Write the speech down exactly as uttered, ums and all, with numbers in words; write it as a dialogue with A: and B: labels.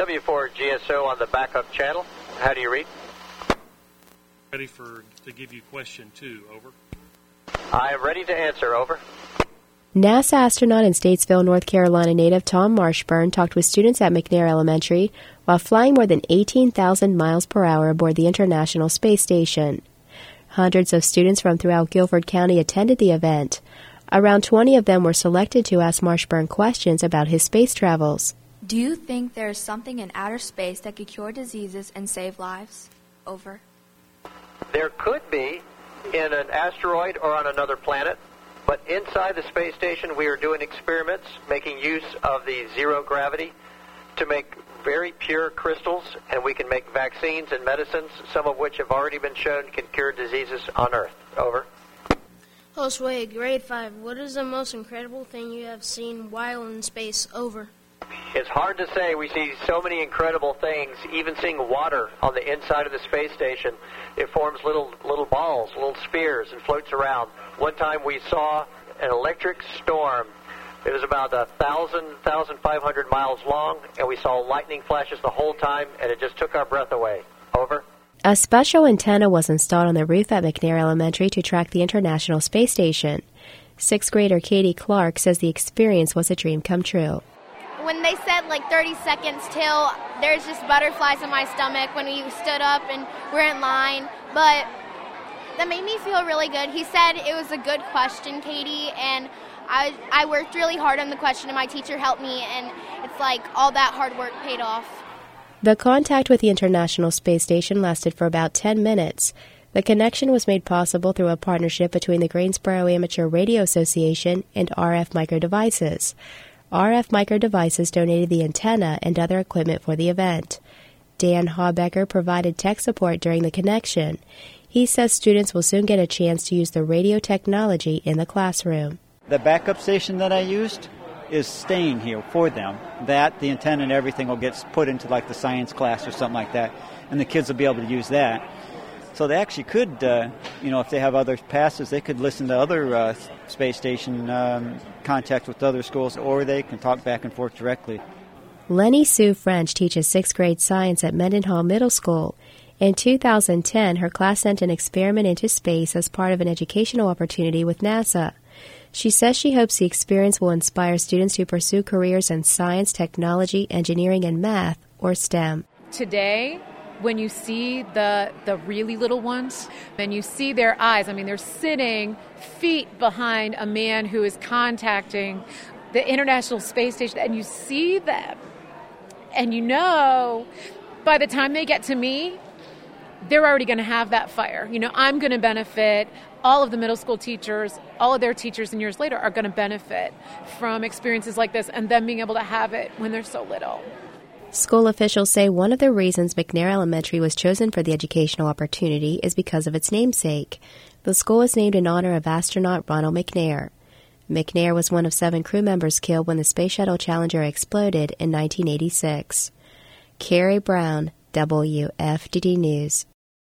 A: W four G S O on the backup channel. How do you read?
B: Ready for to give you question two. Over.
A: I am ready to answer. Over.
C: NASA astronaut and Statesville, North Carolina native Tom Marshburn talked with students at McNair Elementary while flying more than eighteen thousand miles per hour aboard the International Space Station. Hundreds of students from throughout Guilford County attended the event. Around twenty of them were selected to ask Marshburn questions about his space travels.
D: Do you think there is something in outer space that could cure diseases and save lives? Over.
A: There could be in an asteroid or on another planet, but inside the space station we are doing experiments making use of the zero gravity to make very pure crystals, and we can make vaccines and medicines, some of which have already been shown can cure diseases on Earth. Over.
E: Host Wade, grade five. What is the most incredible thing you have seen while in space? Over.
A: It's hard to say. We see so many incredible things, even seeing water on the inside of the space station. It forms little little balls, little spheres, and floats around. One time we saw an electric storm. It was about a thousand, thousand five hundred miles long, and we saw lightning flashes the whole time, and it just took our breath away. Over.
C: A special antenna was installed on the roof at McNair Elementary to track the International Space Station. Sixth grader Katie Clark says the experience was a dream come true.
F: When they said like thirty seconds till, there's just butterflies in my stomach when we stood up and we're in line. But that made me feel really good. He said it was a good question, Katie, and I, I worked really hard on the question, and my teacher helped me, and it's like all that hard work paid off.
C: The contact with the International Space Station lasted for about ten minutes. The connection was made possible through a partnership between the Greensboro Amateur Radio Association and R F Micro Devices. R F Micro Devices donated the antenna and other equipment for the event. Dan Haubecker provided tech support during the connection. He says students will soon get a chance to use the radio technology in the classroom.
G: The backup station that I used is staying here for them. That, the antenna and everything will get put into like the science class or something like that, and the kids will be able to use that. So they actually could, uh, you know, if they have other passes, they could listen to other uh, space station um, contacts with other schools, or they can talk back and forth directly.
C: Lenny Sue French teaches sixth grade science at Mendenhall Middle School. In two thousand ten, her class sent an experiment into space as part of an educational opportunity with NASA. She says she hopes the experience will inspire students to pursue careers in science, technology, engineering, and math, or STEM.
H: Today, when you see the the really little ones, and you see their eyes, I mean, they're sitting feet behind a man who is contacting the International Space Station, and you see them, and you know, by the time they get to me, they're already going to have that fire. You know, I'm going to benefit. All of the middle school teachers, all of their teachers and years later are going to benefit from experiences like this and them being able to have it when they're so little.
C: School officials say one of the reasons McNair Elementary was chosen for the educational opportunity is because of its namesake. The school is named in honor of astronaut Ronald McNair. McNair was one of seven crew members killed when the Space Shuttle Challenger exploded in nineteen eighty-six. Carrie Brown, W F D D News.